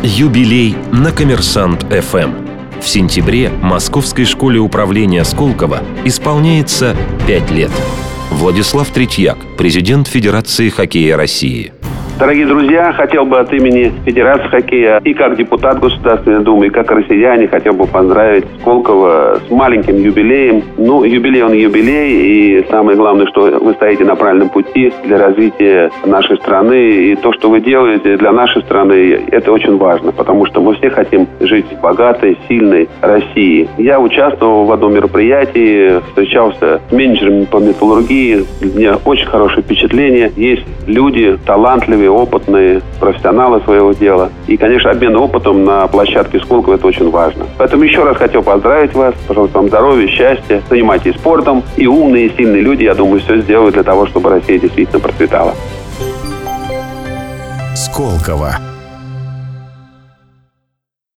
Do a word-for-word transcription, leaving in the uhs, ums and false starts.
Юбилей на Коммерсант эф эм. В сентябре Московской школе управления Сколково исполняется пять лет. Владислав Третьяк, президент Федерации хоккея России. Дорогие друзья, хотел бы от имени Федерации хоккея и как депутат Государственной Думы, и как россияне хотел бы поздравить Сколково с маленьким юбилеем. Ну, юбилей он юбилей, и самое главное, что вы стоите на правильном пути для развития нашей страны. И то, что вы делаете для нашей страны, это очень важно, потому что мы все хотим жить в богатой, сильной России. Я участвовал в одном мероприятии, встречался с менеджерами по металлургии. У меня очень хорошее впечатление. Есть люди талантливые, опытные, профессионалы своего дела. И, конечно, обмен опытом на площадке Сколково – это очень важно. Поэтому еще раз хотел поздравить вас. Пожалуйста, вам здоровья, счастья. Занимайтесь спортом. И умные, и сильные люди, я думаю, все сделают для того, чтобы Россия действительно процветала. Сколково.